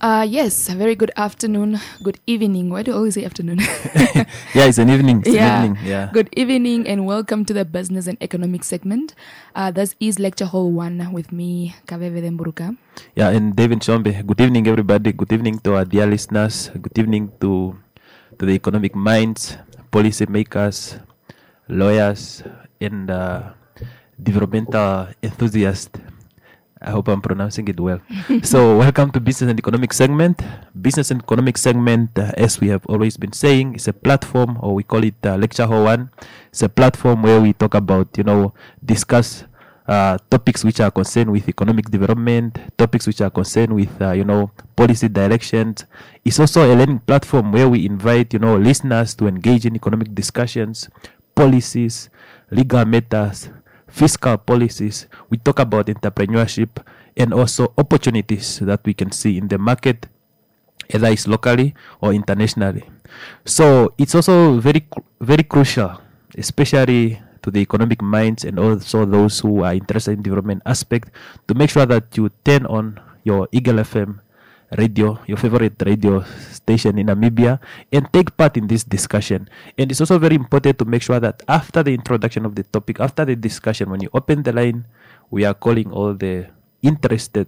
Yes, a very good afternoon, good evening. Why do I always say afternoon? Yeah, it's an evening. It's an evening. Yeah. Good evening and welcome to the business and economic segment. This is lecture hall 1 with me, Kaveve Mburuka. Yeah, and David Chombe. Good evening, everybody. Good evening to our dear listeners. Good evening to the economic minds, policy makers, lawyers, and developmental enthusiasts. I hope I'm pronouncing it well. So, welcome to Business and Economic Segment. Business and Economic Segment, as we have always been saying, is a platform, or we call it Lecture Hall 1. It's a platform where we talk about, discuss topics which are concerned with economic development, topics which are concerned with, policy directions. It's also a learning platform where we invite, listeners to engage in economic discussions, policies, legal matters, fiscal policies. We talk about entrepreneurship and also opportunities that we can see in the market, either it's locally or internationally. So it's also very, very crucial, especially to the economic minds and also those who are interested in development aspect, to make sure that you turn on your Eagle FM radio, your favorite radio station in Namibia, and take part in this discussion. And it's also very important to make sure that after the introduction of the topic, after the discussion, when you open the line, we are calling all the interested,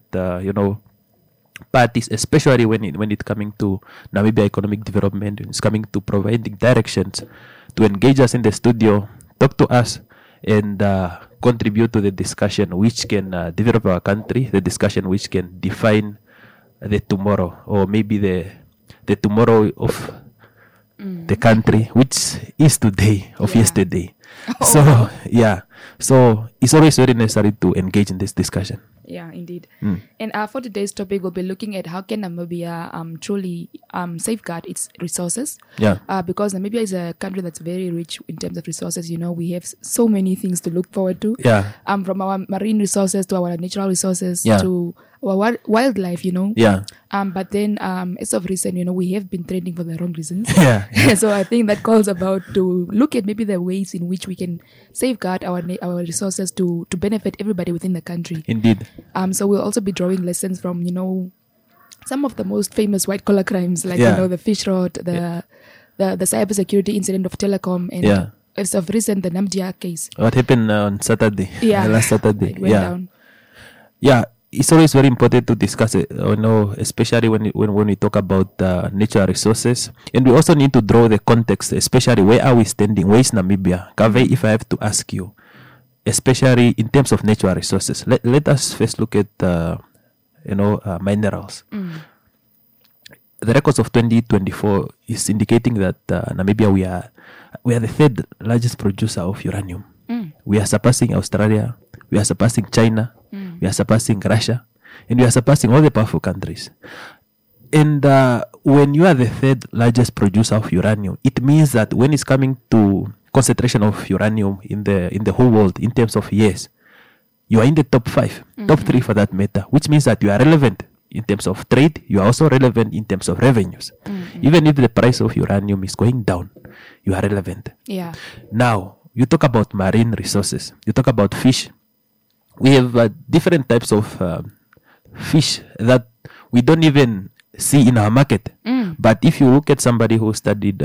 parties, especially when it's coming to Namibia economic development, it's coming to providing directions, to engage us in the studio, talk to us, and contribute to the discussion which can develop our country, the discussion which can define the tomorrow, or maybe the tomorrow of the country, which is today of yesterday. So it's always very necessary to engage in this discussion. Yeah, indeed. And for today's topic, we'll be looking at how can Namibia truly safeguard its resources. Yeah. Because Namibia is a country that's very rich in terms of resources. We have so many things to look forward to. Yeah. From our marine resources to our natural resources to our wildlife. Yeah. But then, as of recent, we have been trending for the wrong reasons. Yeah. So I think that calls about to look at maybe the ways in which we can safeguard our resources to benefit everybody within the country. Indeed. So we'll also be drawing lessons from, some of the most famous white-collar crimes, like, the fish rot, the cybersecurity incident of Telecom, and as of recent, the Namdia case. What happened on Saturday? Yeah. Last Saturday. It went down. Yeah. It's always very important to discuss it, especially when we talk about natural resources. And we also need to draw the context, especially where are we standing? Where is Namibia? Kaveh, if I have to ask you, especially in terms of natural resources, let us first look at, minerals. The records of 2024 is indicating that Namibia, we are the third largest producer of uranium. We are surpassing Australia. We are surpassing China. We are surpassing Russia. And we are surpassing all the powerful countries. And when you are the third largest producer of uranium, it means that when it's coming to concentration of uranium in the whole world, in terms of years, you are in the top 5, top 3 for that matter, which means that you are relevant in terms of trade. You are also relevant in terms of revenues. Even if the price of uranium is going down, you are relevant. Yeah. Now, you talk about marine resources. You talk about fish. We have different types of fish that we don't even see in our market. But if you look at somebody who studied,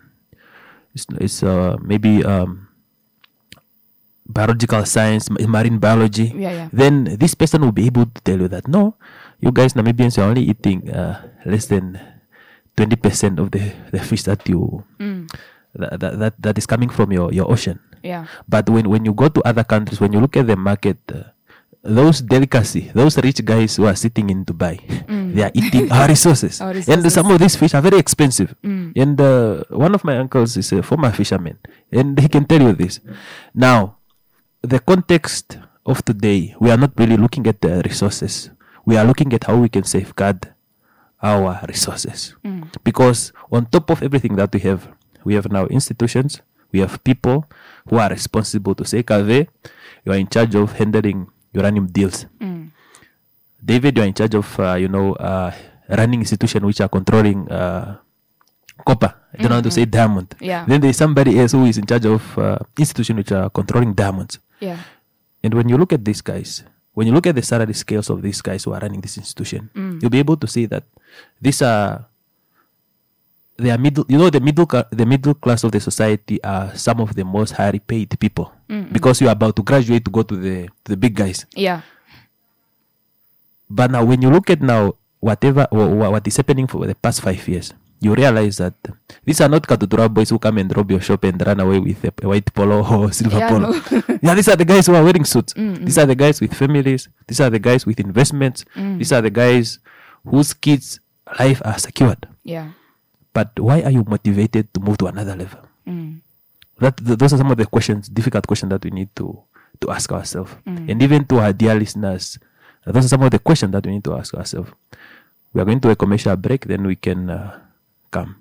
maybe biological science, marine biology, then this person will be able to tell you that, no, you guys Namibians are only eating less than 20% of the fish that you that is coming from your ocean. Yeah. But when you go to other countries, when you look at the market, those delicacy, those rich guys who are sitting in Dubai, they are eating our resources. And some of these fish are very expensive. And one of my uncles is a former fisherman, and he can tell you this. Now, the context of today, we are not really looking at the resources. We are looking at how we can safeguard our resources. Because on top of everything that we have now institutions, we have people who are responsible to say, Kaveh, you are in charge of handling uranium deals. David, you are in charge of, running institutions which are controlling copper. I don't know how to say diamond. Yeah. Then there is somebody else who is in charge of institutions which are controlling diamonds. Yeah. And when you look at these guys, when you look at the salary scales of these guys who are running this institution, you'll be able to see that these are they are middle. You know, the middle class of the society are some of the most highly paid people because you are about to graduate to go to the big guys. Yeah. But now, when you look at now what is happening for the past 5 years, you realize that these are not Katutura boys who come and rob your shop and run away with a white polo or silver polo. No. Yeah, these are the guys who are wearing suits. These are the guys with families. These are the guys with investments. These are the guys whose kids' life are secured. Yeah. But why are you motivated to move to another level? Those are some of the difficult questions that we need to ask ourselves. And even to our dear listeners, those are some of the questions that we need to ask ourselves. We are going to a commercial break, then we can come.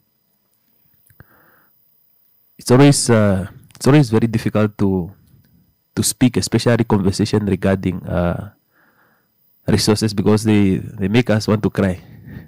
It's always very difficult to speak, especially conversation regarding resources, because they make us want to cry.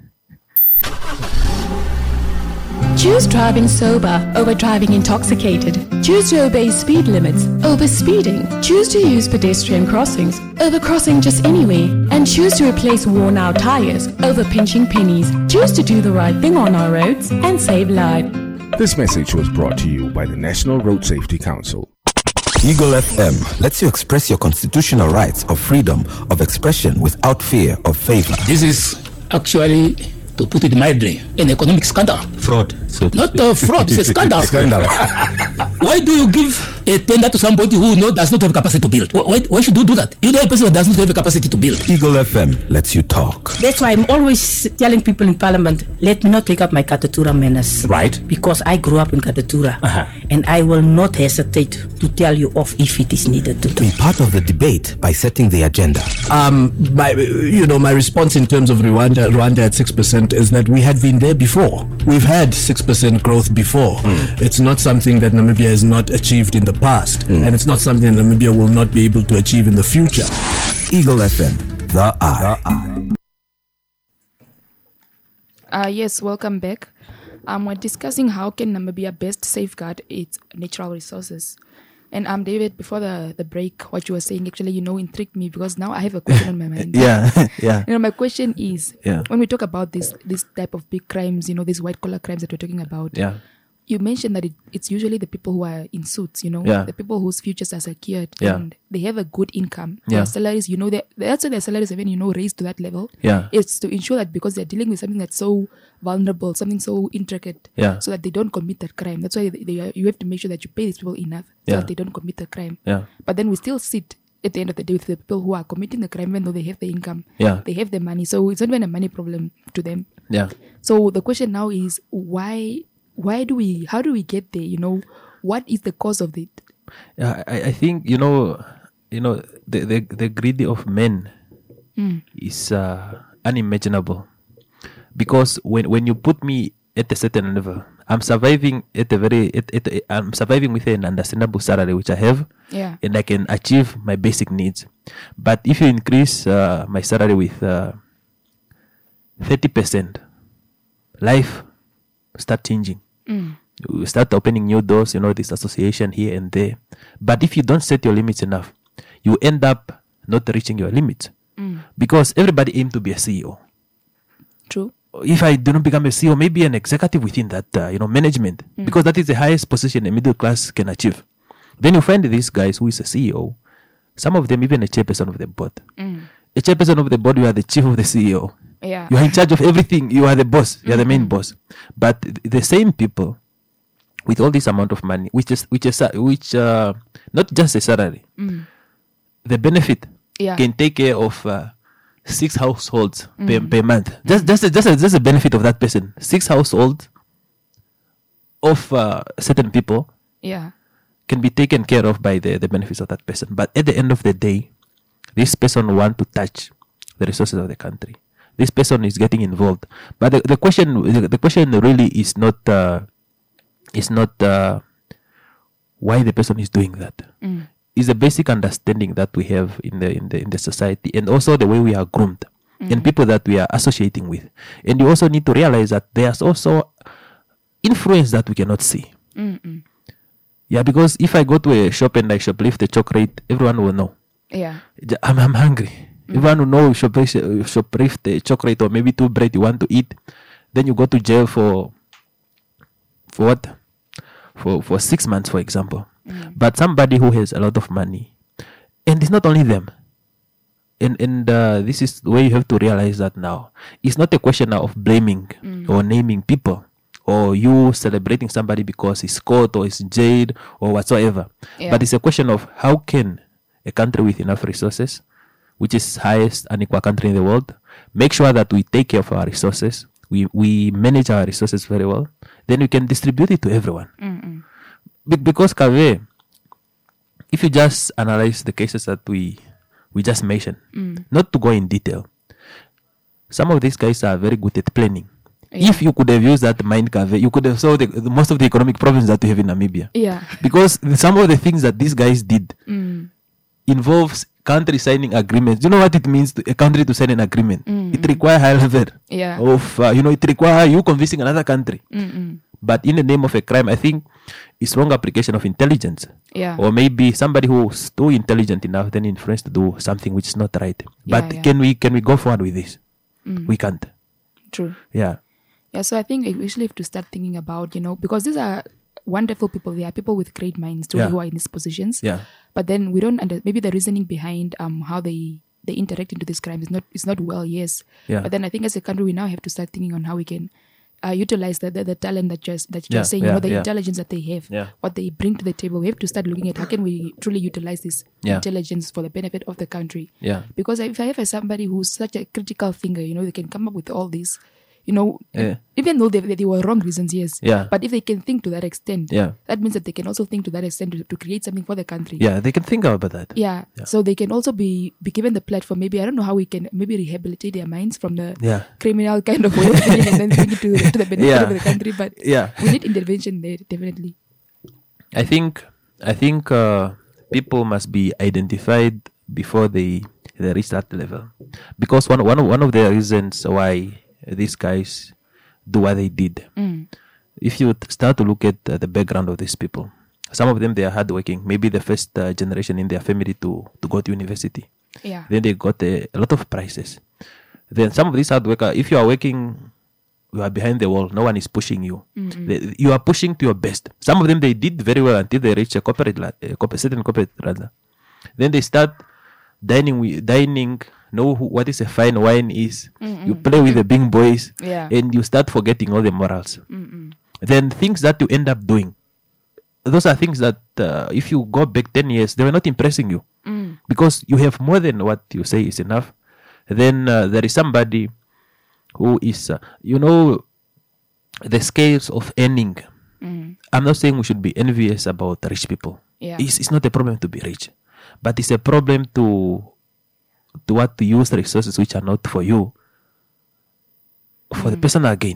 Choose driving sober over driving intoxicated. Choose to obey speed limits over speeding. Choose to use pedestrian crossings over crossing just anyway. And choose to replace worn out tires over pinching pennies. Choose to do the right thing on our roads and save lives. This message was brought to you by the National Road Safety Council. Eagle FM lets you express your constitutional rights of freedom of expression without fear of favor. This is actually, to put it mildly, an economic scandal. Fraud. Not fraud, it's a scandal. Why do you give a tender to somebody who does not have capacity to build? Why should you do that? You know a person who does not have the capacity to build. Eagle FM lets you talk. That's why I'm always telling people in Parliament, let me not take up my Katutura manners. Right. Because I grew up in Katutura. And I will not hesitate to tell you off if it is needed to do. Be part of the debate by setting the agenda. My response in terms of Rwanda at 6% is that we had been there before. We've had 6% growth before. It's not something that Namibia has not achieved in the past, and it's not something that Namibia will not be able to achieve in the future. Eagle FM, the eye. Yes, welcome back. We're discussing how can Namibia best safeguard its natural resources. And David, before the break, what you were saying actually, intrigued me, because now I have a question on my mind. Yeah. My question is, when we talk about this type of big crimes, these white collar crimes that we're talking about, you mentioned that it's usually the people who are in suits, the people whose futures are secured and they have a good income. Their salaries, that's why their salaries even, raised to that level. It's to ensure that because they're dealing with something that's so vulnerable, something so intricate, so that they don't commit that crime. That's why you have to make sure that you pay these people enough so that they don't commit the crime. But then we still sit at the end of the day with the people who are committing the crime, even though they have the income, they have the money. So it's not even a money problem to them. So the question now is, how do we get there? What is the cause of it? I think the greed of men is unimaginable, because when you put me at a certain level, I'm surviving I'm surviving with an understandable salary which I have, and I can achieve my basic needs. But if you increase my salary with 30%, life start changing. You start opening new doors, this association here and there. But if you don't set your limits enough, you end up not reaching your limits. Because everybody aims to be a CEO. True. If I do not become a CEO, maybe an executive within that, management. Because that is the highest position a middle class can achieve. Then you find these guys who is a CEO, some of them even a chairperson of the board. A chairperson of the board, you are the chief of the CEO. You are in charge of everything. You are the boss. You are the main boss. But the same people with all this amount of money, which not just a salary, the benefit can take care of 6 households per month. Just a benefit of that person. 6 households of certain people can be taken care of by the benefits of that person. But at the end of the day, this person wants to touch the resources of the country. This person is getting involved, but the question really is not why the person is doing that. It's a basic understanding that we have in the society, and also the way we are groomed, and people that we are associating with. And you also need to realize that there's also influence that we cannot see. Because if I go to a shop and I shoplift a chocolate, everyone will know. I'm hungry. If you want to know shoplift the chocolate or maybe 2 bread you want to eat, then you go to jail for what? For 6 months, for example. But somebody who has a lot of money, and it's not only them. And this is where you have to realize that now it's not a question now of blaming or naming people, or you celebrating somebody because he's caught or he's jailed or whatsoever. But it's a question of how can a country with enough resources, which is highest unequal country in the world, make sure that we take care of our resources, we manage our resources very well, then we can distribute it to everyone. Because Kave, if you just analyze the cases that we just mentioned, not to go in detail, some of these guys are very good at planning. If you could have used that mind, Kave, you could have solved most of the economic problems that we have in Namibia. Because some of the things that these guys did involves country signing agreements. You know what it means to a country to sign an agreement? It requires high level of, it requires you convincing another country. But in the name of a crime, I think it's wrong application of intelligence. Or maybe somebody who's too intelligent enough then influenced to do something which is not right. But can we go forward with this? We can't. True. Yeah, so I think we actually have to start thinking about, because these are wonderful people. They are people with great minds too, who are in these positions. But then we don't maybe the reasoning behind how they interact into this crime is not well, yes. But then I think as a country we now have to start thinking on how we can utilize the talent that you're saying, the intelligence that they have, what they bring to the table. We have to start looking at how can we truly utilize this intelligence for the benefit of the country. Because if I have somebody who's such a critical thinker, they can come up with all these, even though they were wrong reasons, yes. But if they can think to that extent, that means that they can also think to that extent to create something for the country. They can think about that. So they can also be given the platform. Maybe I don't know how we can maybe rehabilitate their minds from the criminal kind of way of thinking and then think to the benefit of the country. But we need intervention there, definitely. I think people must be identified before they reach that level, because one of the reasons why these guys do what they did. If you start to look at the background of these people, some of them, they are hardworking. Maybe the first generation in their family to go to university. Then they got a lot of prizes. Then some of these hard workers, if you are working, you are behind the wall. No one is pushing you. You are pushing to your best. Some of them, they did very well until they reach a certain corporate ladder. Then they start dining. Know what is a fine wine is. You play with the big boys, and you start forgetting all the morals. Then things that you end up doing, those are things that if you go back 10 years, they were not impressing you, because you have more than what you say is enough. Then there is somebody who is, the scales of earning. I'm not saying we should be envious about rich people. It's not a problem to be rich, but it's a problem to use resources which are not for you, for the personal gain.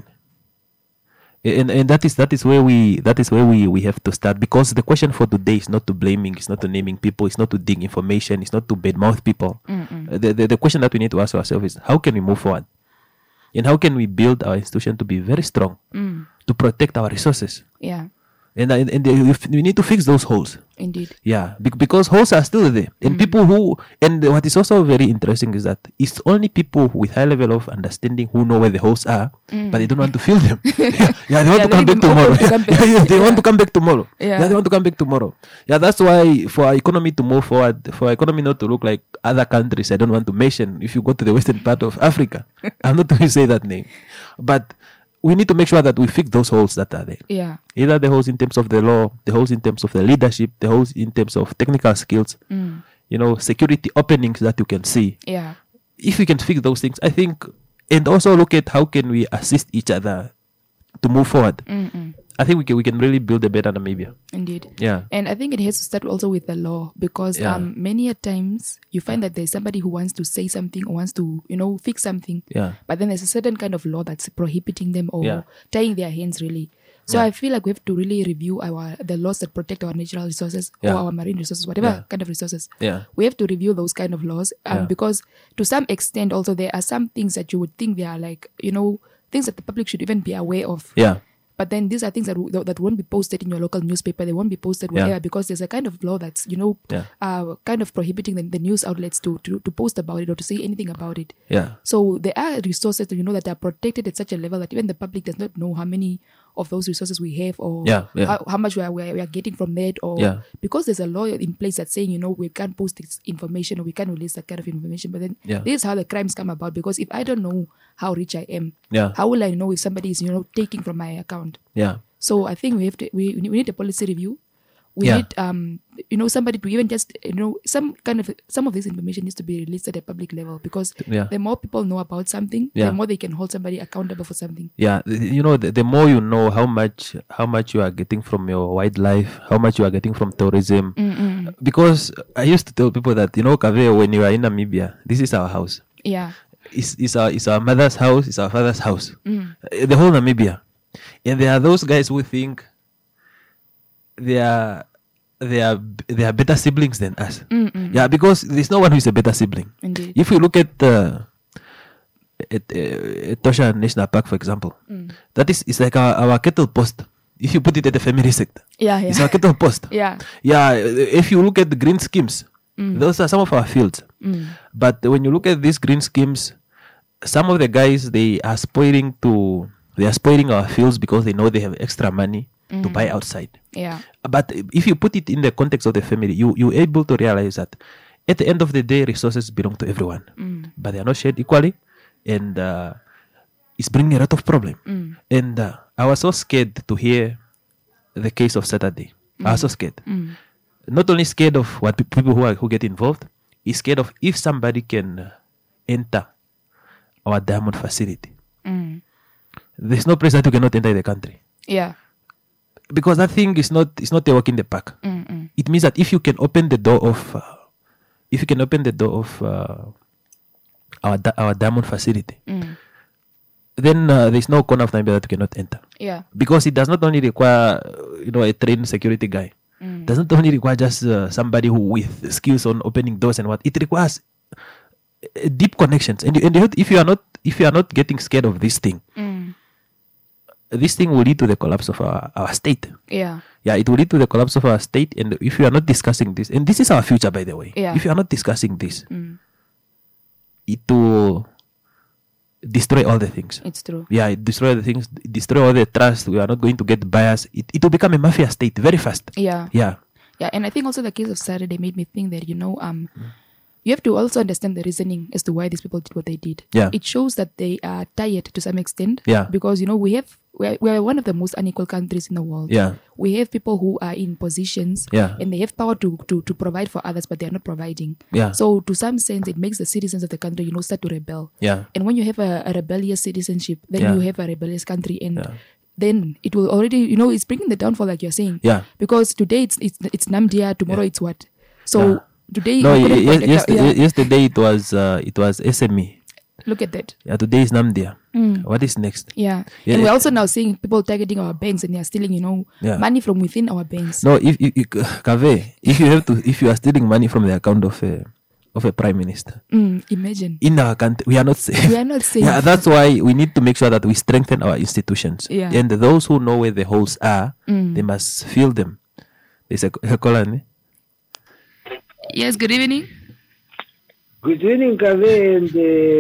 And that is where we have to start, because the question for today is not to blaming, it's not to naming people, it's not to dig information, it's not to badmouth people. The question that we need to ask ourselves is, how can we move forward, and how can we build our institution to be very strong, to protect our resources. And we need to fix those holes. Indeed. Because holes are still there. And what is also very interesting is that it's only people with high level of understanding who know where the holes are, but they don't want to fill them. They want to come back tomorrow. They want to come back tomorrow. They want to come back tomorrow. That's why for our economy to move forward, for our economy not to look like other countries, I don't want to mention, if you go to the western part of Africa, I'm not going to say that name, but we need to make sure that we fix those holes that are there. Either the holes in terms of the law, the holes in terms of the leadership, the holes in terms of technical skills, security openings that you can see. If we can fix those things, I think, and also look at how can we assist each other to move forward. I think we can really build a better Namibia. Indeed. And I think it has to start also with the law, because many a times you find that there's somebody who wants to say something or wants to, fix something. But then there's a certain kind of law that's prohibiting them or tying their hands, really. So I feel like we have to really review the laws that protect our natural resources or our marine resources, whatever kind of resources. We have to review those kind of laws because to some extent also there are some things that you would think they are like, things that the public should even be aware of. But then these are things that won't be posted in your local newspaper. They won't be posted wherever because there's a kind of law that's, kind of prohibiting the news outlets to post about it or to say anything about it. Yeah. So there are resources, that are protected at such a level that even the public does not know how many of those resources we have or how much we are getting from that, or because there's a law in place that's saying, we can't post this information or we can't release that kind of information. But then this is how the crimes come about, because if I don't know how rich I am, how will I know if somebody is, taking from my account? Yeah. So I think we need a policy review. We need somebody to even just some of this information needs to be released at a public level, because the more people know about something, the more they can hold somebody accountable for something. Yeah, the more you know how much you are getting from your wildlife, how much you are getting from tourism. Because I used to tell people that Kave, when you are in Namibia, this is our house. Yeah, it's our mother's house, it's our father's house, the whole Namibia, and there are those guys who think they are better siblings than us. Yeah, because there's no one who is a better sibling. Indeed. If we look at Tosha National Park, for example, it's like our cattle post. If you put it at the family sector, it's our cattle post. If you look at the green schemes, those are some of our fields. But when you look at these green schemes, some of the guys, they are spoiling our fields because they know they have extra money to buy outside. Yeah. But if you put it in the context of the family, you're able to realize that at the end of the day, resources belong to everyone, but they are not shared equally, and it's bringing a lot of problem. And I was so scared to hear the case of Saturday. I was so scared. Not only scared of what people who get involved, is scared of if somebody can enter our diamond facility. There's no place that you cannot enter the country. Yeah. Because that thing is not a walk in the park. It means that if you can open the door of our diamond facility, then there's no corner of Namibia that you cannot enter. Yeah. Because it does not only require a trained security guy. Does not only require just somebody who with skills on opening doors and what. It requires deep connections. And if you are not getting scared of this thing, this thing will lead to the collapse of our state. Yeah. Yeah, it will lead to the collapse of our state. And if you are not discussing this, and this is our future, by the way. Yeah. If you are not discussing this, it will destroy all the things. It's true. Yeah, it destroy the things, destroy all the trust. We are not going to get bias. It will become a mafia state very fast. Yeah. Yeah. Yeah, and I think also the case of Saturday made me think that, you have to also understand the reasoning as to why these people did what they did. Yeah. It shows that they are tired to some extent. Yeah. Because, we are one of the most unequal countries in the world. Yeah. We have people who are in positions and they have power to provide for others, but they are not providing. Yeah. So to some sense, it makes the citizens of the country, start to rebel. Yeah. And when you have a rebellious citizenship, then you have a rebellious country, and then it will already, it's bringing the downfall, like you're saying. Yeah. Because today it's Namdia, tomorrow it's what? So today, yesterday it was SME. Look at that. Yeah, today is Namdia. What is next? Yeah. And we're also now seeing people targeting our banks, and they are stealing, money from within our banks. No, if you are stealing money from the account of a prime minister, imagine. In our country, we are not safe. We are not safe. Yeah, that's why we need to make sure that we strengthen our institutions. Yeah. And those who know where the holes are, they must fill them. There's a caller. Yes, good evening. Good evening, Kave and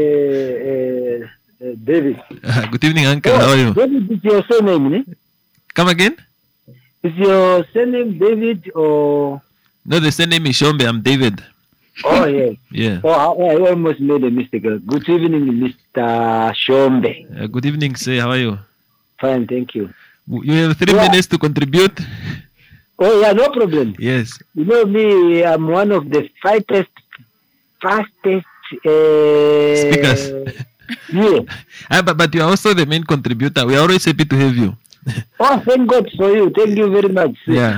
David. Good evening, Uncle. How are you? David is your surname, eh? Come again? Is your surname David or? No, the surname is Shombe. I'm David. Oh, yes. Yeah. Oh, I almost made a mistake. Good evening, Mr. Shombe. Good evening, sir. How are you? Fine, thank you. You have 3 minutes to contribute. Oh, yeah, no problem. Yes. You know me, I'm one of the fastest speakers. Yeah. But you are also the main contributor. We are always happy to have you. Oh, thank God for you. Thank you very much. Yeah.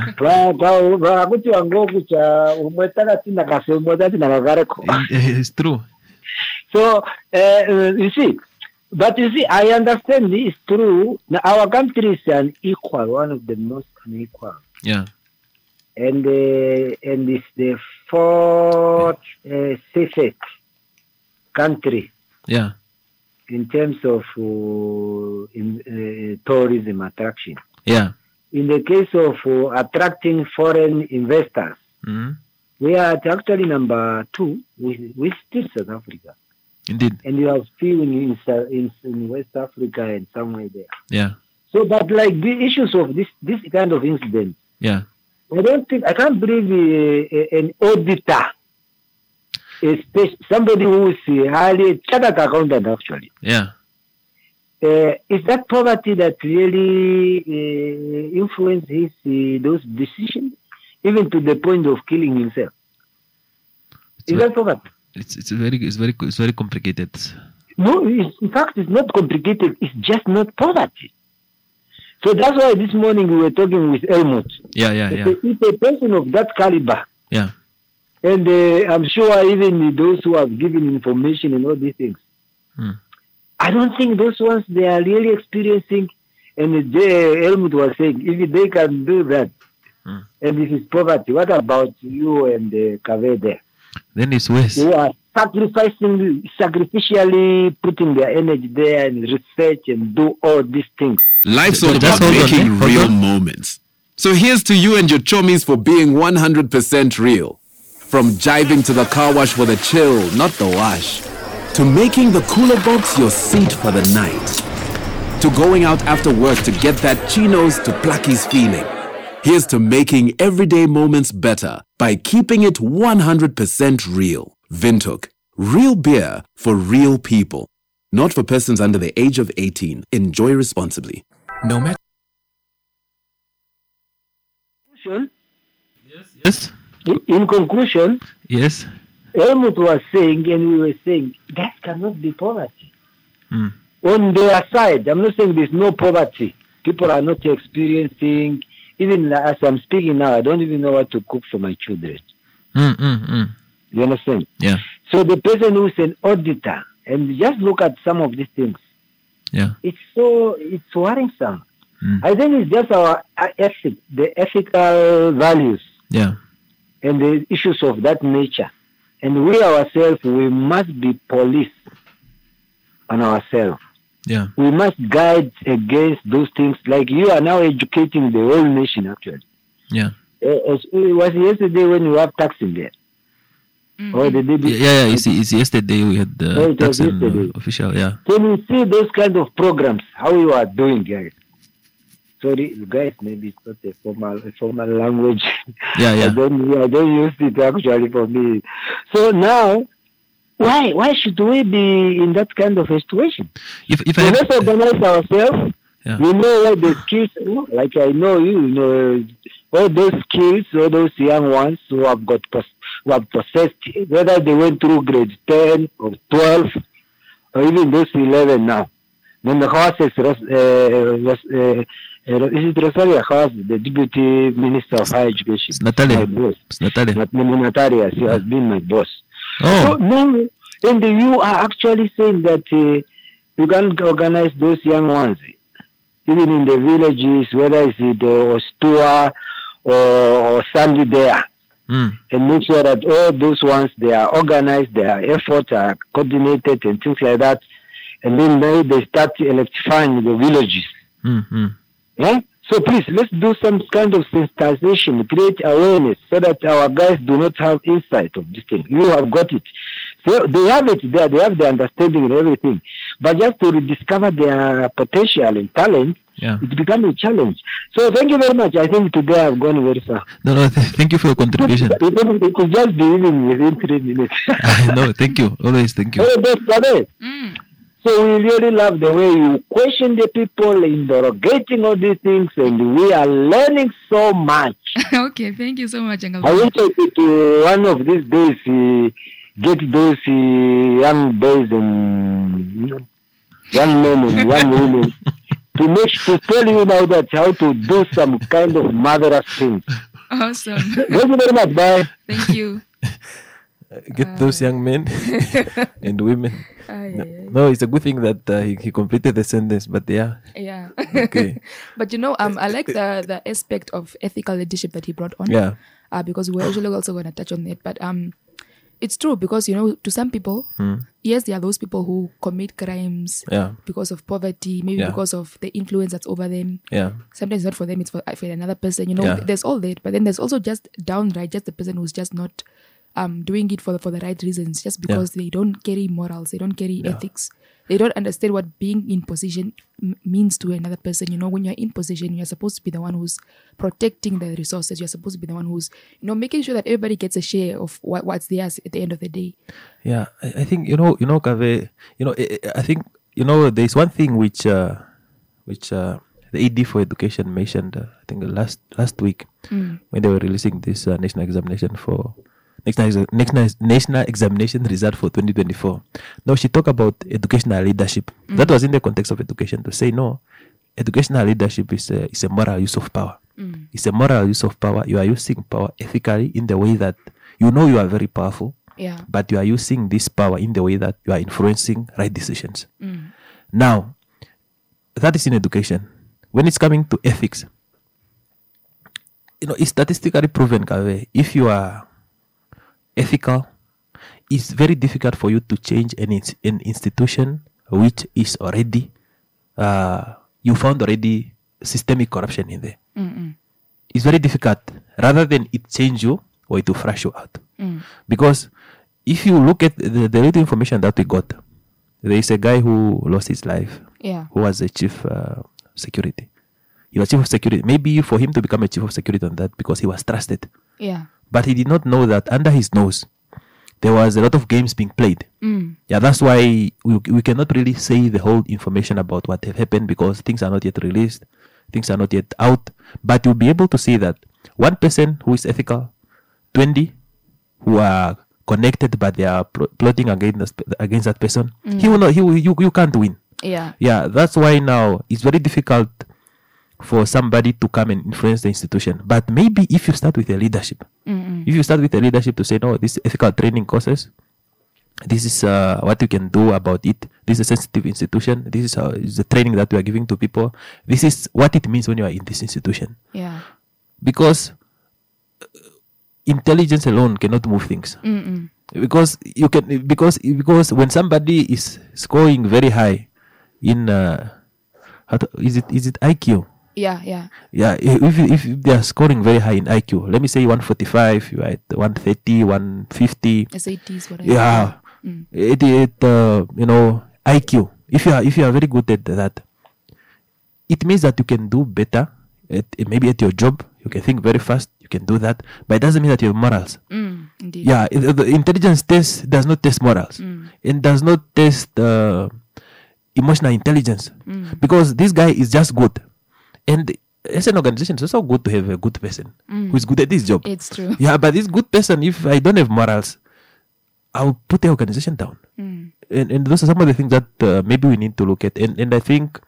It's true. So, you see, I understand it's true. Now, our country is unequal, one of the most unequal. Yeah. And it's the fourth safest country. Yeah. In terms of tourism attraction. Yeah. In the case of attracting foreign investors, we are actually number 2 with still South Africa. Indeed. And you have few in West Africa and somewhere there. Yeah. So, but like the issues of this kind of incident, yeah, I can't believe an auditor, somebody who is highly chartered accountant actually. Yeah. Is that poverty that really influences those decisions, even to the point of killing himself? Is that poverty? It's very complicated. No, in fact, it's not complicated. It's just not poverty. So that's why this morning we were talking with Helmut. Yeah. It's a person of that caliber. Yeah. And I'm sure even those who have given information and all these things, I don't think those ones they are really experiencing. And Helmut was saying, if they can do that, and if it's poverty, what about you and Kaveh there? Then it's worse. Who are sacrificially putting their energy there and research and do all these things. Life's all about making real moments. So here's to you and your chommies for being 100% real. From jiving to the car wash for the chill, not the wash. To making the cooler box your seat for the night. To going out after work to get that chinos to Plucky's feeling. Here's to making everyday moments better by keeping it 100% real. Windhoek, real beer for real people. Not for persons under the age of 18. Enjoy responsibly. No matter. Yes. In conclusion, yes. Helmut was saying, and we were saying, that cannot be poverty. On their side, I'm not saying there's no poverty. People are not experiencing, even as I'm speaking now, I don't even know what to cook for my children. You understand? Yeah. So the person who's an auditor, and just look at some of these things. Yeah. It's worrisome. I think it's just our ethic, the ethical values. Yeah. And the issues of that nature. And we ourselves, we must be police on ourselves. Yeah. We must guide against those things. Like you are now educating the whole nation, actually. Yeah. It was yesterday when we have tax in there. Or the day before. Yeah. It's yesterday we had the tax official. Yeah. Can you see those kind of programs? How you are doing, guys? Sorry, guys. Maybe it's not a formal language. Yeah. I don't use it actually for me. So now, why should we be in that kind of a situation? If let's organize ourselves. Yeah. We know what the skills, like I know you know, all those skills, all those young ones who have possessed, whether they went through grade 10 or 12, or even those 11 now. Then the horses, is it Rosaria House, the Deputy Minister of Higher Education? It's Natalia. Natalia, she has been my boss. Oh. So now, and you are actually saying that you can organize those young ones, even in the villages, whether it's Ostua or Sandy there, and make sure that all those ones, they are organized, their efforts are coordinated and things like that, and then they start electrifying the villages. Yeah? So please, let's do some kind of sensitization, create awareness, so that our guys do not have insight of this thing. You have got it. So they have it there, they have the understanding and everything. But just to rediscover their potential and talent, it becomes a challenge. So thank you very much. I think today I've gone very far. No, thank you for your contribution. It could just be even within 3 minutes. No, thank you. Always thank you. So we really love the way you question the people, interrogating all these things, and we are learning so much. Okay, thank you so much, Uncle. I wish I could one of these days get those young boys and young men and young women to tell you now that how to do some kind of marvelous things. Awesome. Thank you very much. Bye. Thank you. Get those young men and women. No, it's a good thing that he completed the sentence, but yeah. Okay. But I like the aspect of ethical leadership that he brought on. Yeah. Because we're actually also going to touch on it. But It's true because, to some people, yes, there are those people who commit crimes because of poverty, maybe because of the influence that's over them. Yeah. Sometimes not for them, it's for another person. There's all that. But then there's also just downright, just the person who's just not doing it for the right reasons, just because they don't carry morals, they don't carry ethics. They don't understand what being in position means to another person. When you're in position, you're supposed to be the one who's protecting the resources. You're supposed to be the one who's, making sure that everybody gets a share of what's theirs at the end of the day. Yeah, I think, Kave, I think, there's one thing which the AD for Education mentioned, I think last week, when they were releasing this national examination for national examination result for 2024. Now she talked about educational leadership. That was in the context of education, to say no, educational leadership is a moral use of power. It's a moral use of power. You are using power ethically in the way that you are very powerful, but you are using this power in the way that you are influencing right decisions. Now, that is in education. When it's coming to ethics, it's statistically proven, Kave, if you are ethical, it's very difficult for you to change an institution which is already you found already systemic corruption in there. It's very difficult rather than it change you or it will flush you out. Because if you look at the little information that we got, there is a guy who lost his life, who was a chief security. He was chief of security. Maybe for him to become a chief of security on that because he was trusted. But he did not know that under his nose, there was a lot of games being played. Yeah, that's why we cannot really say the whole information about what have happened because things are not yet released, things are not yet out. But you'll be able to see that one person who is ethical, 20 who are connected but they are plotting against that person, he will not. You can't win. Yeah. That's why now it's very difficult for somebody to come and influence the institution. But maybe if you start with a leadership, if you start with a leadership to say, no, this ethical training courses, this is what you can do about it. This is a sensitive institution. This is the training that we are giving to people. This is what it means when you are in this institution. Because intelligence alone cannot move things. Because you can because when somebody is scoring very high in is it IQ? Yeah. If they are scoring very high in IQ, let me say 145, you are at 130, 150. SATs, whatever. Yeah. IQ. If you are very good at that, it means that you can do better. Maybe at your job, you can think very fast. You can do that, but it doesn't mean that you have morals. Indeed. Yeah. The intelligence test does not test morals. It does not test emotional intelligence because this guy is just good. And as an organization, it's also good to have a good person who is good at this job. It's true. Yeah, but this good person, if I don't have morals, I'll put the organization down. And those are some of the things that maybe we need to look at. And I think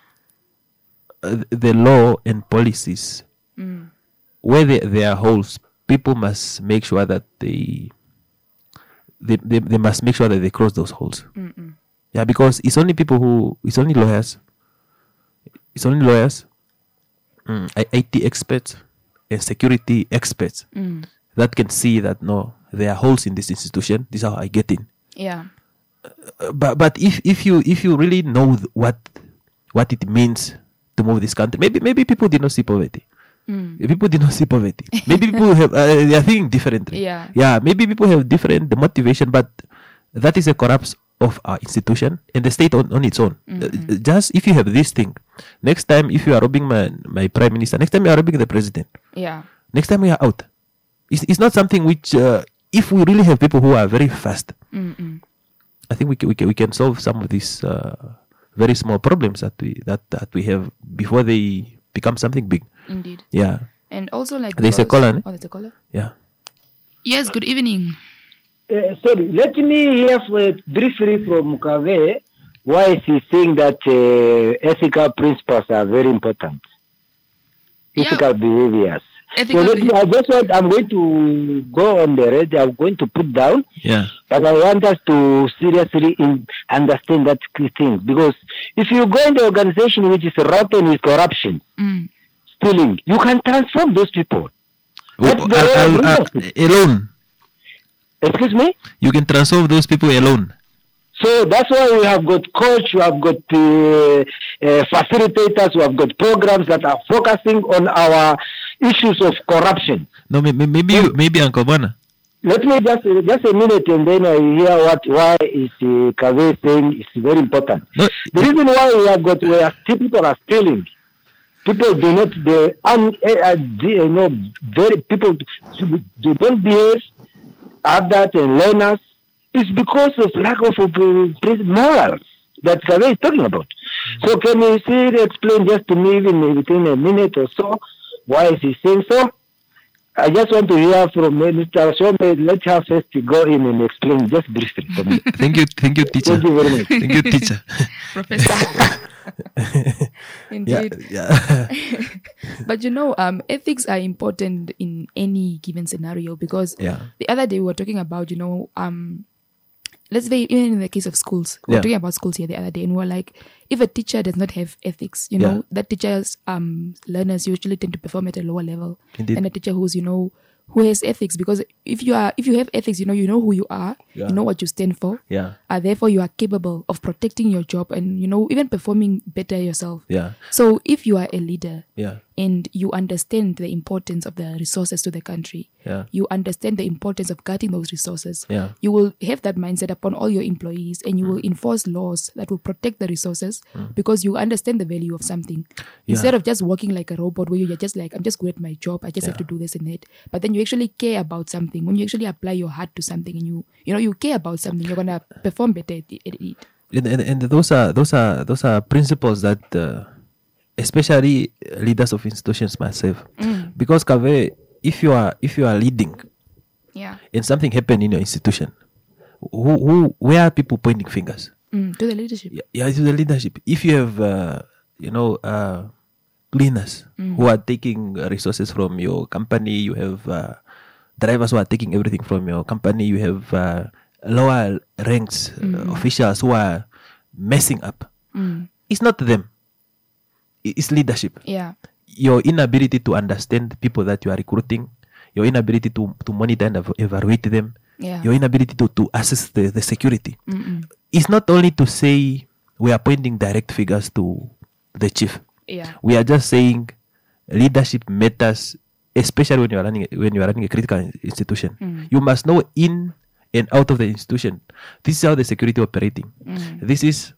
the law and policies, where there are holes, people must make sure that they must make sure that they close those holes. Yeah, because it's only lawyers. It's only lawyers, IT experts, and security experts that can see that no, there are holes in this institution. This is how I get in. Yeah. But if you really know what it means to move this country, maybe people did not see poverty. People did not see poverty. Maybe people have they are thinking differently. Yeah. Maybe people have different motivation, but that is a collapse of our institution and the state on its own. Just if you have this thing, next time if you are robbing my prime minister, next time you are robbing the president, next time we are out. It's not something which if we really have people who are very fast, I think we can solve some of these very small problems that we have before they become something big. Indeed. Yeah. And also like there's a caller. Oh, there's a caller. Yeah. Yes. Good evening. Sorry, let me hear briefly from Kave why he's saying that ethical principles are very important. Ethical behaviors. I'm going to go on the radio. I'm going to put down. Yeah. But I want us to seriously understand that thing, because if you go in the organization which is rotten with corruption, stealing, you can transform those people. Alone. Excuse me? You can transform those people alone. So that's why we have got coach, we have got facilitators, we have got programs that are focusing on our issues of corruption. No, maybe Uncle Bana. Let me just a minute, and then I hear why is Kave saying it's very important. No. The reason why we have got where people are stealing, people do not people don't behave, adults and learners. It's because of lack of morals that Kave is talking about. So can you explain just to me even within a minute or so why is he saying so? I just want to hear from Mr. Shombe. Let's have first to go in and explain just briefly for me. Thank you, teacher. Thank you very much. Thank you, teacher. Professor. Indeed. Yeah. But ethics are important in any given scenario because the other day we were talking about, let's say even in the case of schools, we were talking about schools here the other day, and we were like, if a teacher does not have ethics, that teacher's learners usually tend to perform at a lower level than a teacher who's who has ethics. Because if you have ethics, you know who you are, you know what you stand for, therefore you are capable of protecting your job and even performing better yourself. So if you are a leader and you understand the importance of the resources to the country, you understand the importance of guarding those resources, you will have that mindset upon all your employees, and you will enforce laws that will protect the resources because you understand the value of something. Instead of just working like a robot where you're just like, I'm just good at my job, I just have to do this and that. But then you actually care about something. When you actually apply your heart to something and you care about something, you're gonna perform better at it. And those are principles that especially leaders of institutions must have. Because Kave, if you are leading, and something happened in your institution, where are people pointing fingers? To the leadership. Yeah, to the leadership. If you have cleaners who are taking resources from your company, you have drivers who are taking everything from your company, you have lower ranks officials who are messing up. It's not them. It's leadership. Your inability to understand people that you are recruiting, your inability to monitor and evaluate them, your inability to assess the security. It's not only to say we are pointing direct figures to the chief. We are just saying leadership matters, especially when you are running a critical institution. You must know in and out of the institution. This is how the security operating. This is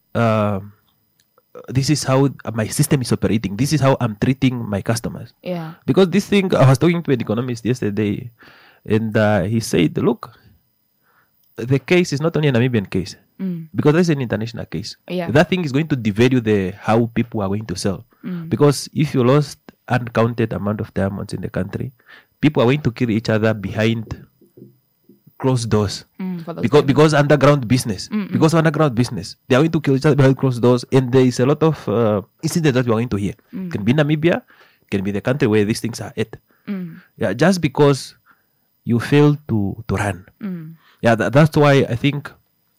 how my system is operating. This is how I'm treating my customers. Because this thing, I was talking to an economist yesterday, and he said, look, the case is not only a Namibian case, because that's an international case. That thing is going to devalue how people are going to sell. Because if you lost uncounted amount of diamonds in the country, people are going to kill each other behind closed doors. Because underground business. Because underground business, they are going to kill each other behind closed doors, and there is a lot of incidents that we are going to hear. Can be Namibia, can be the country where these things are at. Just because you fail to run. That's why I think,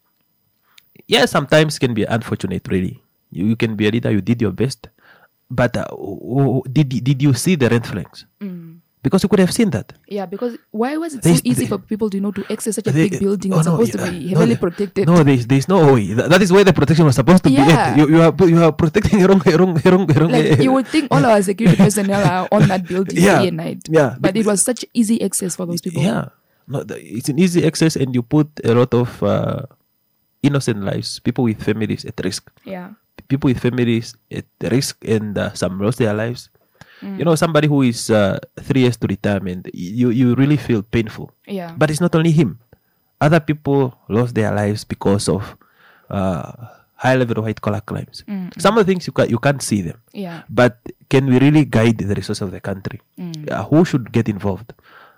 sometimes can be unfortunate, really. You can be a leader, you did your best, but did you see the red flags? Because you could have seen that. Because why was it so easy for people to access such a big building that's supposed to be heavily protected? No, there's no way. That is where the protection was supposed to be at. You are protecting wrong. Like, you would think all our security personnel are on that building day and night. But it was such easy access for those people. No, it's an easy access, and you put a lot of innocent lives, people with families at risk. People with families at risk, and some lost their lives. Somebody who is 3 years to retirement, you really feel painful. But it's not only him. Other people lost their lives because of high level of white collar crimes. Some of the things you can't see them. But can we really guide the resources of the country? Who should get involved?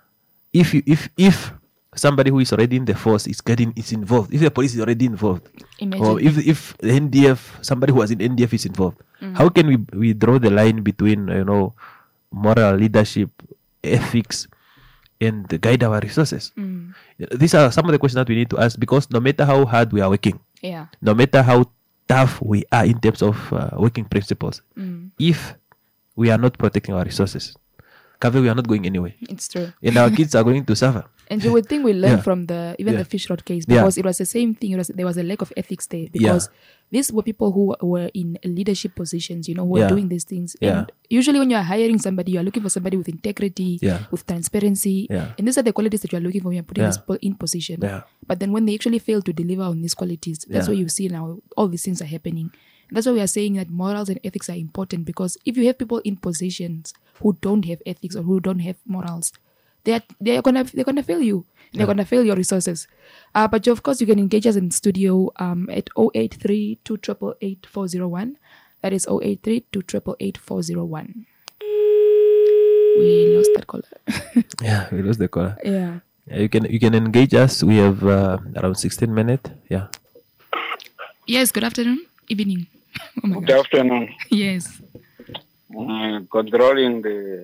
If somebody who is already in the force is involved, if the police is already involved, or if the NDF, somebody who was in NDF is involved, how can we draw the line between moral leadership, ethics, and guide our resources? These are some of the questions that we need to ask, because no matter how hard we are working, no matter how tough we are in terms of working principles, if we are not protecting our resources, Kave, we are not going anywhere. It's true. And our kids are going to suffer. And you would think we learned from the fish rod case, because it was the same thing. There was a lack of ethics there, because these were people who were in leadership positions, who were doing these things. And usually when you are hiring somebody, you are looking for somebody with integrity, with transparency. And these are the qualities that you are looking for when you are putting these people in position. But then when they actually fail to deliver on these qualities, that's what you see now. All these things are happening. And that's why we are saying that morals and ethics are important, because if you have people in positions who don't have ethics or who don't have morals, they're gonna fail you. They're gonna fail your resources. But of course, you can engage us in studio at 083-288-401. That is 083-288-401. We lost that caller. We lost the caller. Yeah. You can engage us. We have around 16 minutes. Yeah. Yes. Good afternoon. Evening. Good afternoon. Yes. Controlling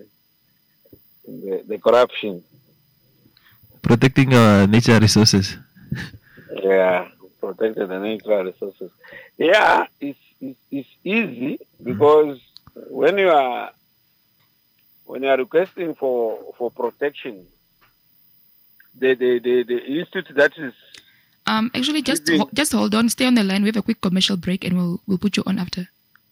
the corruption. Protecting our nature resources. Protecting the natural resources. Yeah, it's easy, because when you are requesting for protection, the institute that is actually just hold on, stay on the line. We have a quick commercial break, and we'll put you on after.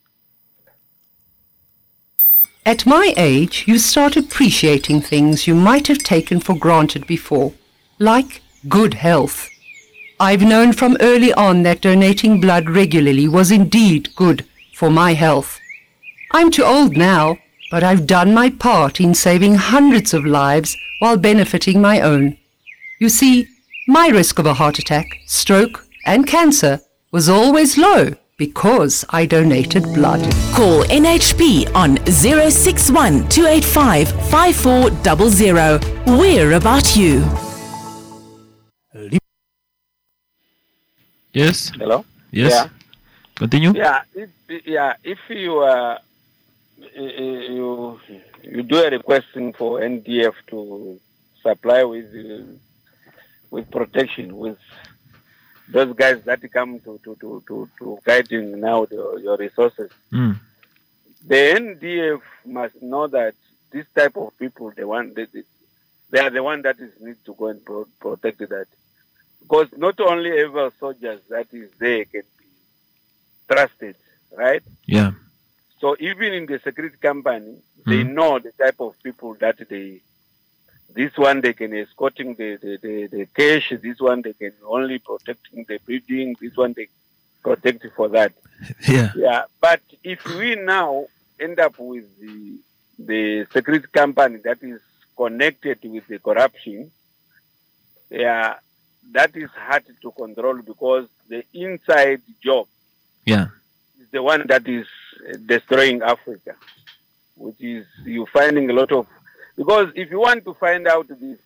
At my age, you start appreciating things you might have taken for granted before, like good health. I've known from early on that donating blood regularly was indeed good for my health. I'm too old now, but I've done my part in saving hundreds of lives while benefiting my own. You see, my risk of a heart attack, stroke, and cancer was always low, because I donated blood. Call NHP on 061 285 5400. We're about you. Yes. Hello. Yes. Yeah. Continue. If you do a requesting for NDF to supply with protection, with those guys that come to guiding now your resources. The NDF must know that this type of people, they are the one that is need to go and protect that. Because not only ever soldiers that is there can be trusted, right? Yeah. So even in the security company, they know the type of people that this one they can escorting the cash, this one they can only protecting the building, this one they protect for that. Yeah. But if we now end up with the security company that is connected with the corruption, that is hard to control, because the inside job is the one that is destroying Africa, which is you finding a lot of. Because if you want to find out this,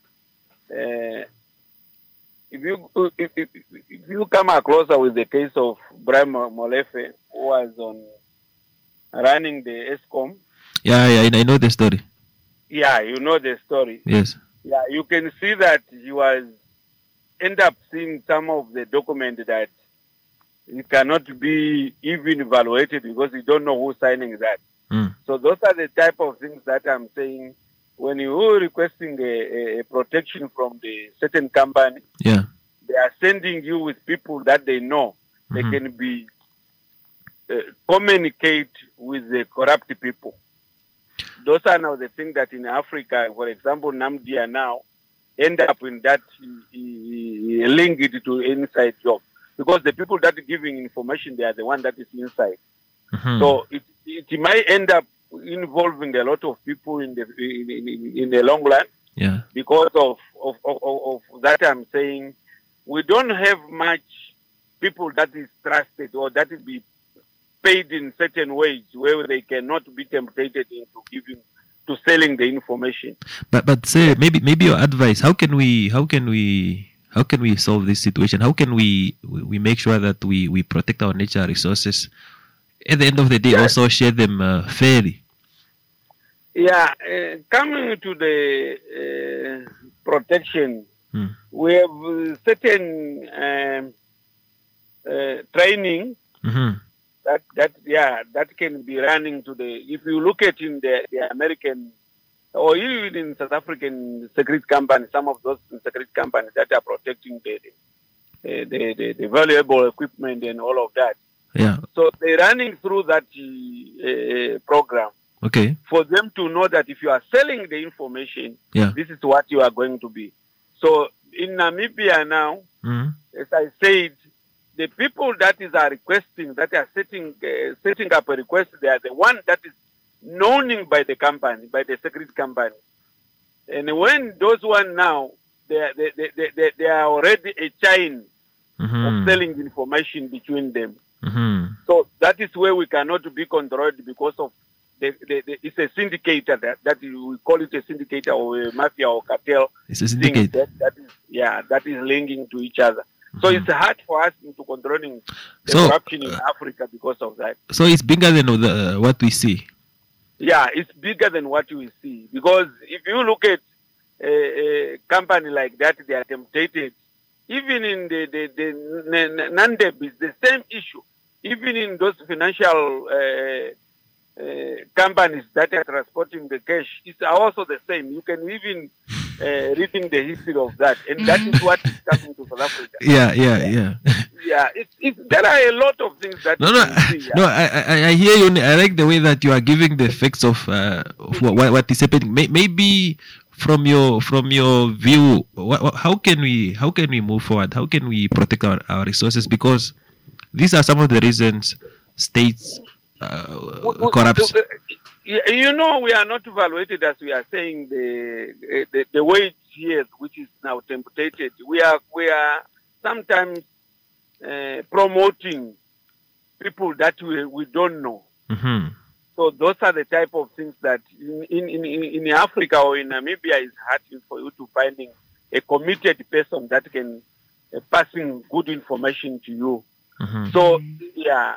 if you come across with the case of Brian Molefe, who was running the ESCOM. I know the story. Yeah, you know the story. Yes. Yeah, you can see that he was end up seeing some of the document that it cannot be even evaluated, because you don't know who's signing that. So those are the type of things that I'm saying. When you are requesting a protection from the certain company, they are sending you with people that they know they can be communicate with the corrupt people. Those are now the things that in Africa, for example, Namibia now end up in that link it to inside job, because the people that are giving information, they are the one that is inside. So it might end up involving a lot of people in the long run. Because of that, I'm saying we don't have much people that is trusted or that is be paid in certain ways where they cannot be tempted into selling the information. But say maybe your advice. How can we solve this situation? How can we make sure that we protect our natural resources? At the end of the day, also share them fairly. Coming to the protection, we have certain training that can be running to the. If you look at in the American or even in South African security companies, some of those security companies that are protecting the valuable equipment and all of that. Yeah. So they're running through that program. Okay. For them to know that if you are selling the information, yeah, this is what you are going to be. So in Namibia now, as I said, the people that are requesting, that are setting up a request, they are the one that is known by the company, by the security company. And when those one now, they are already a chain of selling information between them. So that is where we cannot be controlled because of it's a syndicator that we call it a syndicator or a mafia or cartel. It's a syndicate. That is linking to each other. So it's hard for us into controlling the corruption in Africa because of that. So it's bigger than what we see. Yeah, it's bigger than what we see. Because if you look at a company like that, they are tempted. Even in the NANDEB, it's the same issue. Even in those financial companies that are transporting the cash, it's also the same. You can even reading the history of that, and that is what is coming to South Africa. Yeah. Yeah, there are a lot of things that. I hear you. I like the way that you are giving the effects of what is happening. Maybe from your view, how can we move forward? How can we protect our resources? Because these are some of the reasons states corrupt. You know, we are not evaluated as we are saying the wage here, which is now tempted. We are sometimes promoting people that we don't know. So those are the type of things that in Africa or in Namibia is hard for you to finding a committed person that can passing good information to you. So yeah,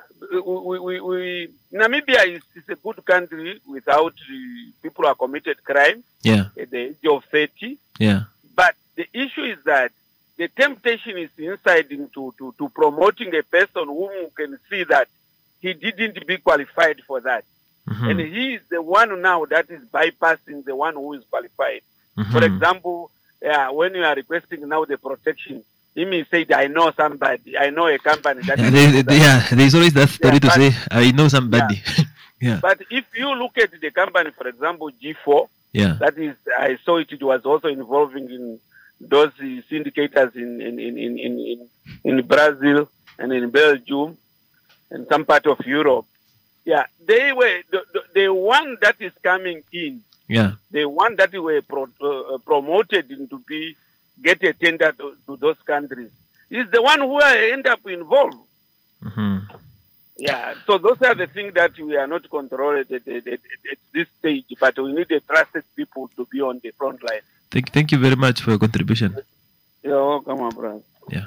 Namibia is a good country without people who are committed crime. Yeah. At the age of 30. Yeah. But the issue is that the temptation is inside into to promoting a person whom you can see that he didn't be qualified for that. And he is the one now that is bypassing the one who is qualified. For example, when you are requesting now the protection, he may say, I know somebody, I know a company that there's always that story to say, I know somebody. Yeah. But if you look at the company, for example, G4, that is, I saw it was also involving in those syndicators in Brazil and in Belgium and some part of Europe. Yeah, they were the one that is coming in. Yeah, the one that were promoted to get a tender to those countries is the one who end up involved. Yeah, so those are the things that we are not controlling at this stage, but we need a trusted people to be on the front line. Thank you very much for your contribution. You're welcome, my brother. Yeah.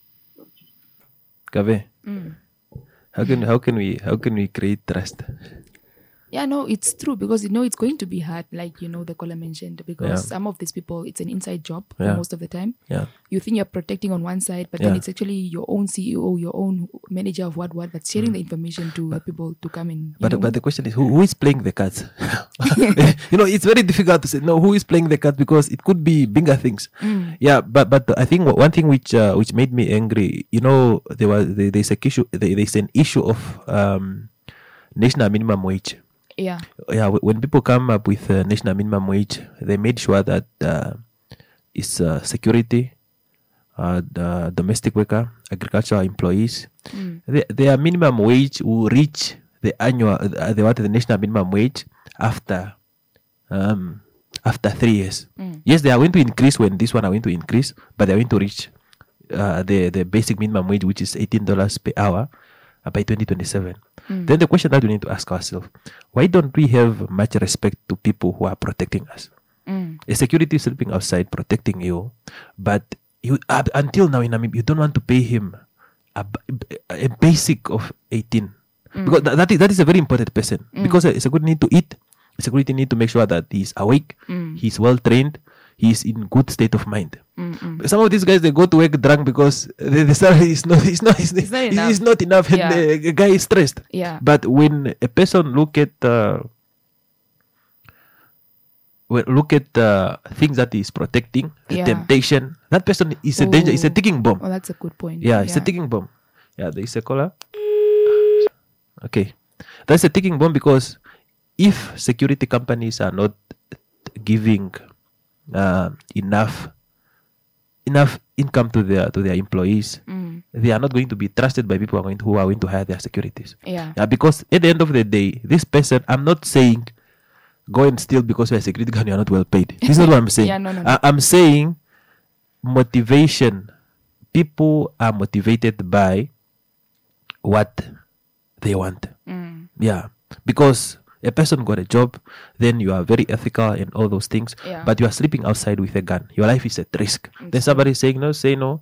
Kave, how can we create trust? Yeah, no, it's true because it's going to be hard, like the caller mentioned, because some of these people, it's an inside job most of the time. Yeah, you think you're protecting on one side, but then it's actually your own CEO, your own manager of what that's sharing the information to the people to come in. But the question is, who is playing the cards? It's very difficult to say who is playing the cards because it could be bigger things. Yeah, but I think one thing which made me angry, there's an issue of national minimum wage. Yeah. When people come up with national minimum wage, they made sure that it's security, the domestic worker, agricultural employees. Their minimum wage will reach the national minimum wage after 3 years. Yes, they are going to increase when this one are going to increase, but they are going to reach the basic minimum wage, which is $18 per hour by 2027. Then the question that we need to ask ourselves, why don't we have much respect to people who are protecting us? A security is sleeping outside protecting you, but you until now in Namibia, you don't want to pay him a basic of 18. Because that is a very important person. Because a security need to eat, a security need to make sure that he's awake, he's well trained, he's in good state of mind. Some of these guys, they go to work drunk because the salary is not enough and the guy is stressed. Yeah. But when a person look at look at the things that he's protecting, the temptation. That person is a danger. It's a ticking bomb. Oh, that's a good point. Yeah, it's a ticking bomb. Yeah, there is a caller. Okay, that's a ticking bomb because if security companies are not giving enough income to their employees, they are not going to be trusted by people who are going to hire their securities. Yeah. Because at the end of the day, this person, I'm not saying go and steal because you're a security guard, you're not well paid. This is not what I'm saying. No. I'm saying motivation. People are motivated by what they want. Yeah. Because a person got a job, then you are very ethical and all those things, but you are sleeping outside with a gun. Your life is at risk. Then somebody is saying no, say no.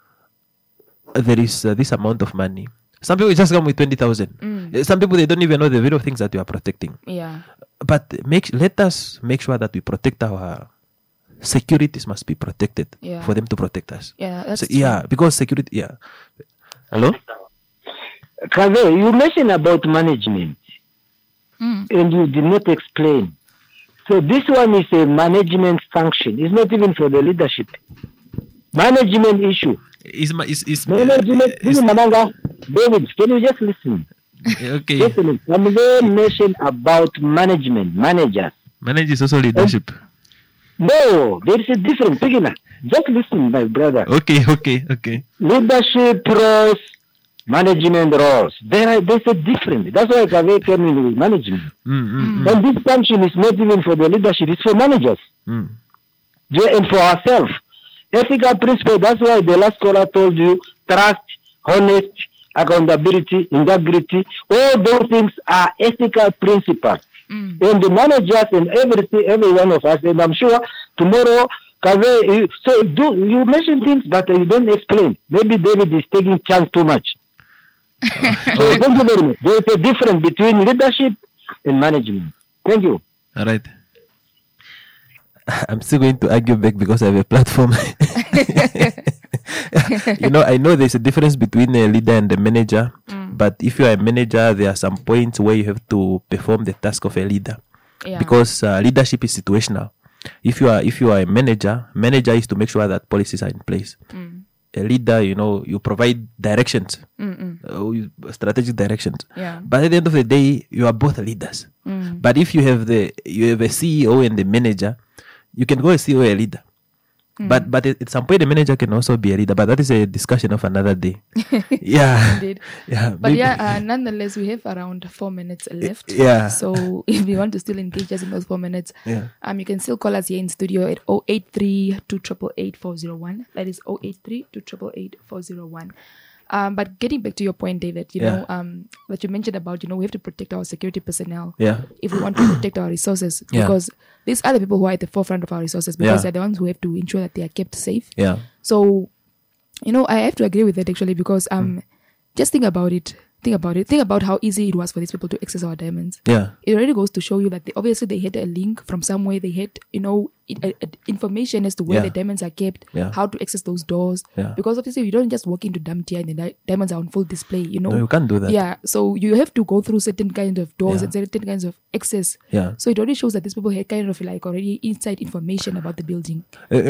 There is this amount of money. Some people just come with 20,000. Some people, they don't even know the very things that you are protecting. Yeah. But let us make sure that we protect our securities. Must be protected for them to protect us. Yeah, that's true. Because security. Yeah. Hello. Kave, you mentioned about management, and you did not explain. So this one is a management function. It's not even for the leadership. Management issue. Management. David, can you just listen? Okay. Listen. When they mention about management, managers. Managers also leadership. No, there is a difference. Just listen, my brother. Okay. Leadership roles, management roles. There's a difference. That's why Kave came in with management. And this function is not even for the leadership, it's for managers. And for ourselves. Ethical principle, that's why the last caller told you, trust, honest, accountability, integrity, all those things are ethical principles. And the managers and every one of us, and I'm sure tomorrow, Kave, you mention things but you don't explain. Maybe David is taking chance too much. So thank you very much. There is a difference between leadership and management. Thank you. All right. I'm still going to argue back because I have a platform. I know there's a difference between a leader and a manager. But if you are a manager, there are some points where you have to perform the task of a leader. Because leadership is situational. If you are a manager is to make sure that policies are in place. A leader, you provide directions, strategic directions. But at the end of the day, you are both leaders. But if you have a CEO and the manager, you can go a CEO or a leader. But at some point, the manager can also be a leader. But that is a discussion of another day. Yeah. Indeed. Yeah. But nonetheless, we have around 4 minutes left. Yeah. So if you want to still engage us in those 4 minutes, you can still call us here in studio at 083-288-401. That is 083-288-401. But getting back to your point, David, that you mentioned about, we have to protect our security personnel if we want to protect our resources, because these are the people who are at the forefront of our resources, because they're the ones who have to ensure that they are kept safe. Yeah. So, I have to agree with that actually, because just think about it. Think about how easy it was for these people to access our diamonds. Yeah. It already goes to show you that they had a link from somewhere. They had, information as to where the diamonds are kept, how to access those doors. Yeah. Because obviously you don't just walk into Damtia and the diamonds are on full display, No, you can't do that. Yeah. So you have to go through certain kinds of doors and certain kinds of access. Yeah. So it already shows that these people had kind of already inside information about the building.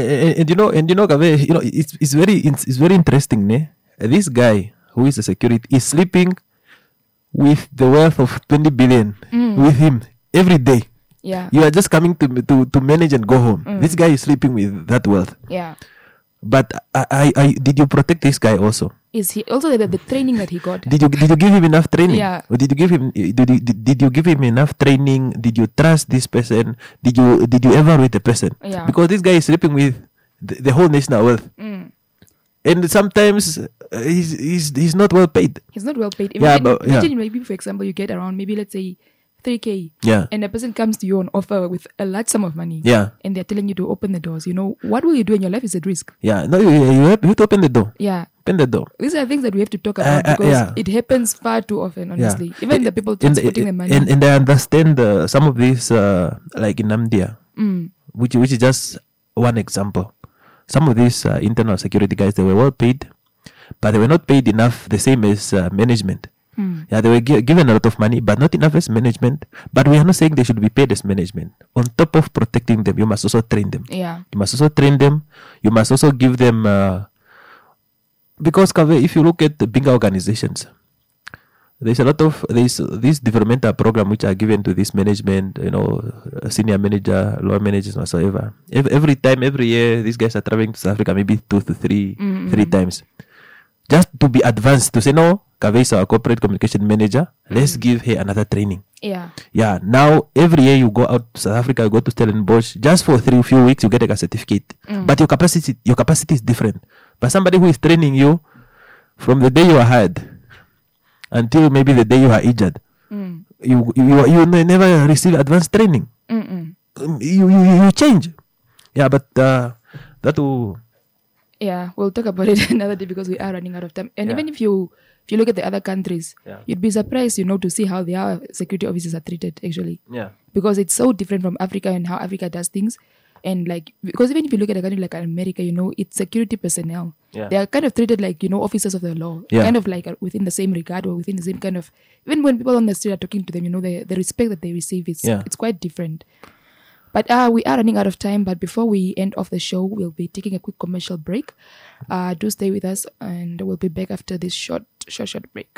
Kave, it's very interesting, ne? This guy who is a security is sleeping with the wealth of 20 billion with him every day. Yeah. You are just coming to manage and go home. This guy is sleeping with that wealth. Yeah. But I did you protect this guy also? Is he also the training that he got? Did you give him enough training? Yeah. Or did you give him enough training? Did you trust this person? Did you evaluate the person? Yeah. Because this guy is sleeping with the whole national wealth. And sometimes he's not well paid. He's not well paid. Imagine maybe, for example, you get around maybe let's say 3K. Yeah. And a person comes to you on offer with a large sum of money. Yeah. And they're telling you to open the doors. What will you do when your life is at risk? Yeah. No, you have to open the door. Yeah. Open the door. These are things that we have to talk about because it happens far too often, honestly. Even the people transporting the money. And I understand some of these, like in Namdia, which is just one example. Some of these internal security guys, they were well paid, but they were not paid enough, the same as management. Yeah, they were given a lot of money, but not enough as management. But we are not saying they should be paid as management. On top of protecting them, you must also train them. Yeah. You must also train them. You must also give them... because if you look at the bigger organizations, there's a lot of these developmental program which are given to this management, senior manager, lower managers, whatsoever. Every year, these guys are traveling to South Africa maybe 2 to 3 times. Just to be advanced, to say, no, Kaveh is our corporate communication manager, let's give her another training. Yeah. Yeah, now every year you go out to South Africa, you go to Stellenbosch, just for few weeks, you get a certificate. But your capacity is different. But somebody who is training you from the day you are hired until maybe the day you are injured, you never receive advanced training. You change. Yeah, but that will... Yeah, we'll talk about it another day because we are running out of time. And even if you look at the other countries, you'd be surprised, to see how their security officers are treated, actually. Yeah. Because it's so different from Africa and how Africa does things. And because even if you look at a country like America, it's security personnel. Yeah. They are kind of treated like, officers of the law. Yeah. Kind of like within the same regard or within the same kind of... Even when people on the street are talking to them, the respect that they receive, it's quite different. But we are running out of time. But before we end off the show, we'll be taking a quick commercial break. Do stay with us, and we'll be back after this short break.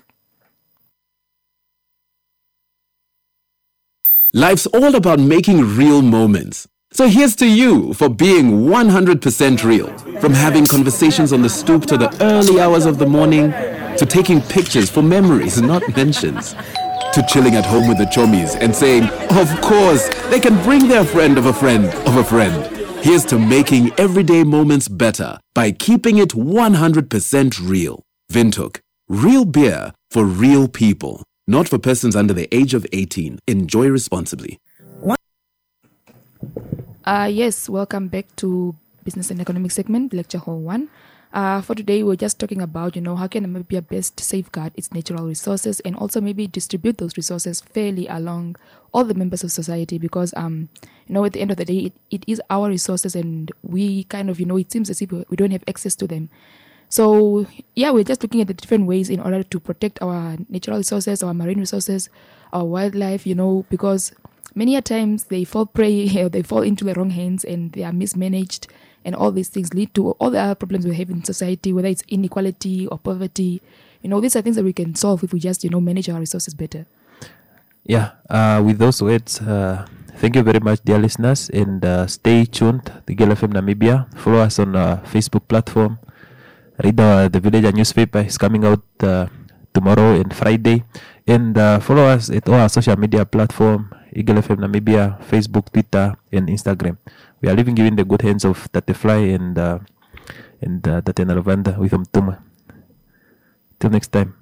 Life's all about making real moments. So here's to you for being 100% real. From having conversations on the stoop to the early hours of the morning, to taking pictures for memories, not mentions, to chilling at home with the chomies and saying, of course, they can bring their friend of a friend of a friend. Here's to making everyday moments better by keeping it 100% real. Windhoek, real beer for real people. Not for persons under the age of 18. Enjoy responsibly. Yes, welcome back to Business and Economic segment, Lecture Hall 1. For today, we're just talking about, how can Namibia best safeguard its natural resources and also maybe distribute those resources fairly along all the members of society because, at the end of the day, it is our resources and we kind of, it seems as if we don't have access to them. So, yeah, we're just looking at the different ways in order to protect our natural resources, our marine resources, our wildlife, because many a times they fall prey, or they fall into the wrong hands and they are mismanaged. And all these things lead to all the other problems we have in society, whether it's inequality or poverty. These are things that we can solve if we just, manage our resources better. Yeah, with those words, thank you very much, dear listeners. And stay tuned to Eagle FM Namibia. Follow us on our Facebook platform. Read the Villager newspaper. It's coming out tomorrow and Friday. And follow us at all our social media platform, Eagle FM Namibia, Facebook, Twitter, and Instagram. We are leaving you in the good hands of Tate Fly and Tatiana Lavanda with Mtuma. Till next time.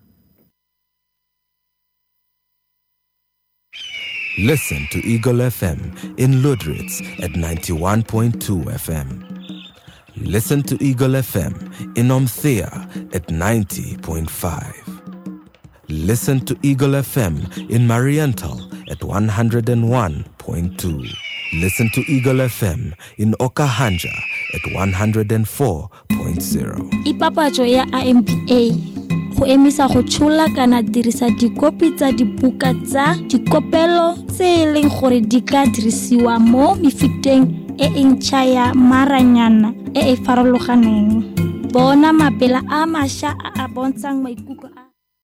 Listen to Eagle FM in Ludritz at 91.2 FM. Listen to Eagle FM in Omthea at 90.5. Listen to Eagle FM in Mariental at 101.2. Listen to Eagle FM in Okahanja at 104.0. Ipapacho ya IMPA go emisa go tshola kana dirisa dikopi tsa dibuka tsa dikopelo tse e leng gore di ka dirisiwa mo mefuteng e ntšha ya maranyana e e farologaneng. Bona mapela a mašwa a bontshang maikutlo